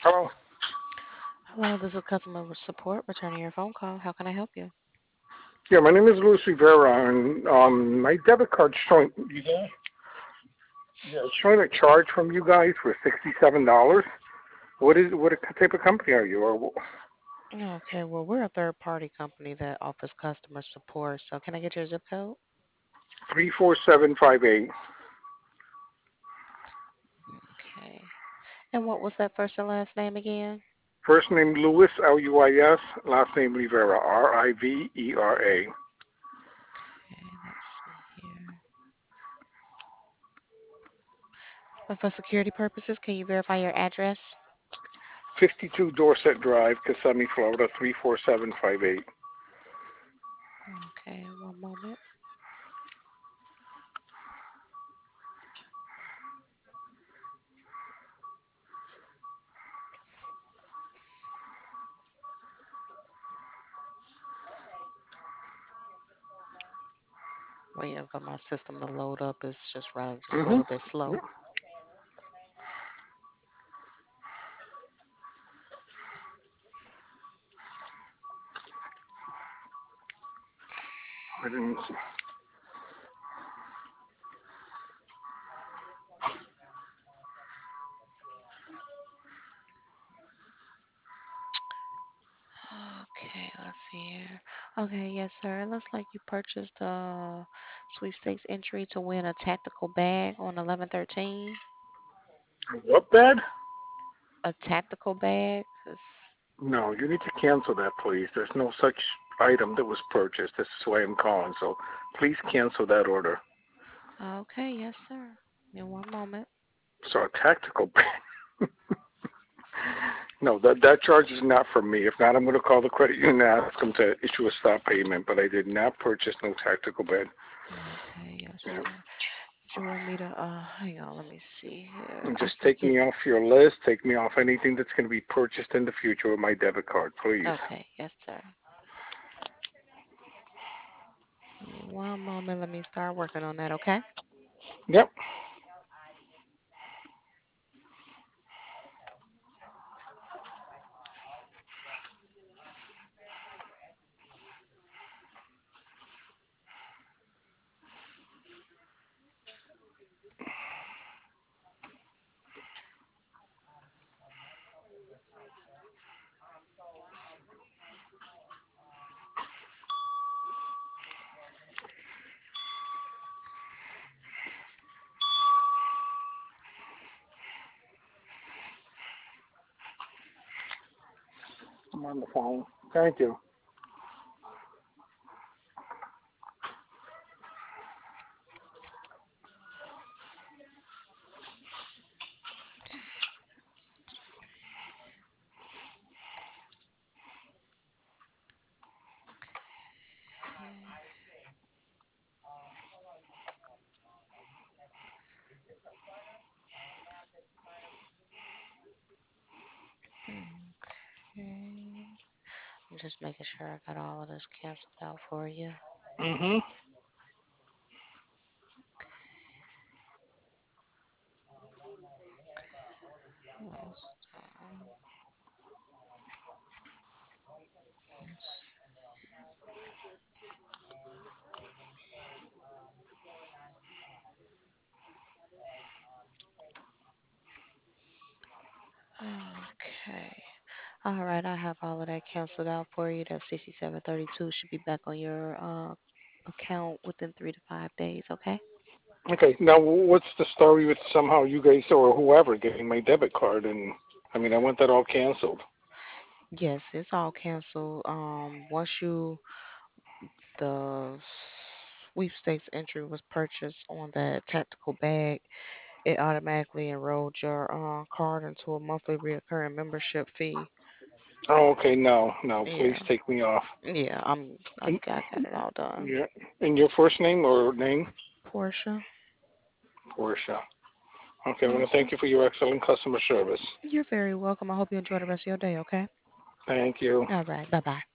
Oh, Hello, this is customer support returning your phone call. How can I help you? yeah, my name is Luis Rivera, and my debit card's showing. You there? Yeah, it's showing a charge from you guys for $67. What type of company are you? Or Okay, well, we're a third party company that offers customer support. So, can I get your zip code? 34758. Okay. And what was that first and last name again? First name Luis Luis, last name Rivera Rivera. Okay, let's see here. And for security purposes, can you verify your address? 52 Dorset Drive, Kissimmee, Florida 34758. Okay, one moment. Waiting for my system to load up. It's just running just a Mm-hmm. little bit slow. I didn't see. Okay, let's see here. Okay, yes, sir. It looks like you purchased a sweepstakes entry to win a tactical bag on 11/13. What bad? A tactical bag? No, you need to cancel that, please. There's no such item that was purchased. This is why I'm calling. So please cancel that order. Okay, yes, sir. In one moment. So a tactical. No, that charge is not from me. If not, I'm going to call the credit union and ask them to issue a stop payment. But I did not purchase no tactical bed. Okay, yes, Yeah. sir. Did you want me to, hang on, let me see here. And I just can take get, me off your list. Take me off anything that's going to be purchased in the future with my debit card, please. okay, yes, sir. Give me one moment. Let me start working on that, okay? Yep. I'm on the phone. Thank you. Okay. I'm just making sure I got all of this canceled out for you. Mm-hmm. Okay. All right, I have all of that canceled out for you. That 6732 should be back on your account within 3 to 5 days, okay? Okay. Now, what's the story with somehow you guys or whoever getting my debit card? And I mean, I want that all canceled. Yes, it's all canceled. Once the sweepstakes entry was purchased on that tactical bag, it automatically enrolled your card into a monthly reoccurring membership fee. Oh, okay. No, no. Please Yeah, take me off. yeah, And, I got it all done. yeah. And your first name or name? Portia. Portia. Okay. I want Yes, to sir. thank you for your excellent customer service. You're very welcome. I hope you enjoy the rest of your day, okay? Thank you. All right. Bye bye.